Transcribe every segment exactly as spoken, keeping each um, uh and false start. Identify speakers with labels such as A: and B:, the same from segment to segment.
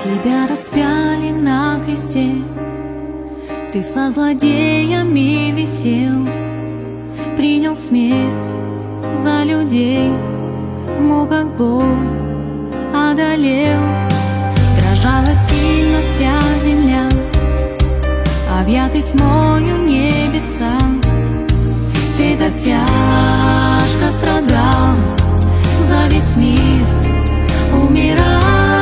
A: Тебя распяли на кресте, Ты со злодеями висел, принял смерть за людей, в муках боль одолел. Дрожала сильно вся земля, объятый тьмою небеса. Ты так тяжко страдал, за весь мир умирал.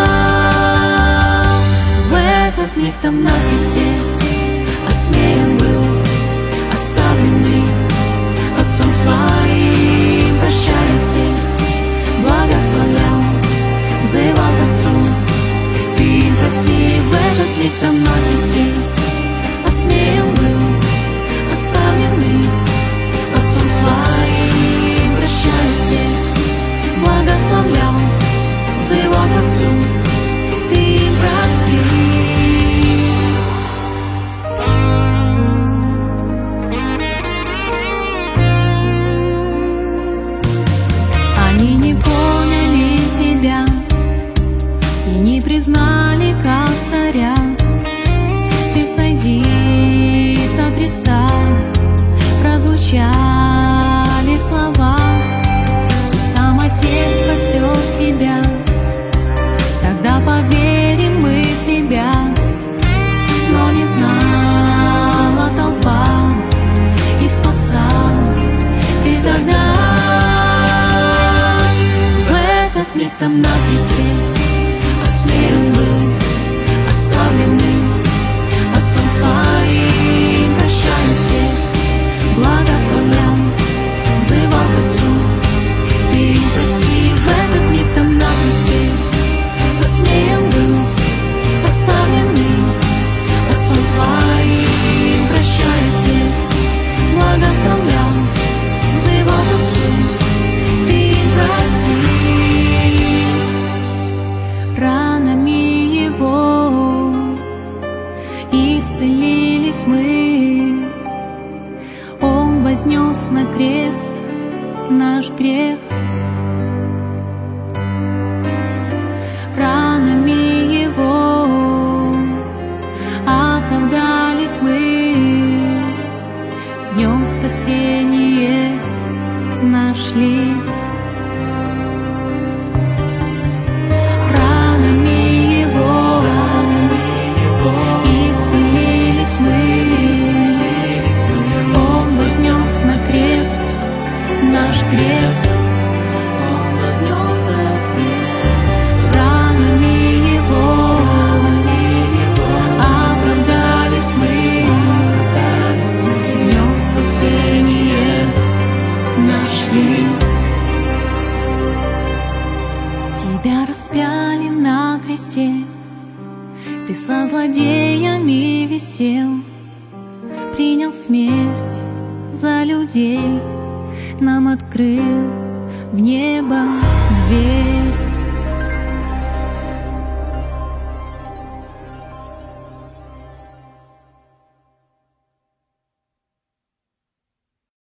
A: В этот миг там на кресте осмеян был, оставленный Отцом Своим, прощая всех, благословлял, взывал к Отцу. Ты им прости. В этот миг там на кресте осмеян был, оставленный Отцом Своим, прощая всех, благословлял, взывал к Отцу. Ты им прости. Они не поняли Тебя и не признали как царя. Ты сойди со креста, прозвучали слова. И сам Отец спасет тебя, тогда поверим мы в Тебя. Но не знала толпа, и спасал Ты тогда. В этот миг там на кресте осмеян был, оставленный Отцом Своим, прощая всех, благословлял, взывал к Отцу. Ты им прости. В этот миг там на кресте осмеян был, оставленный Отцом Своим, прощая всех, благословлял, взывал к Отцу. Ты им прости. Ранами Его исцелились мы, Он вознес на крест наш грех. Ранами Его оправдались мы, в Нем спасение нашли. Ранами Его исцелились мы, Он вознес на крест наш грех. Он вознес на крест. Ранами Его оправдались мы, в Нем спасение нашли. Тебя распяли на кресте, Ты со злодеями висел, принял смерть за людей, нам открыл в небо дверь.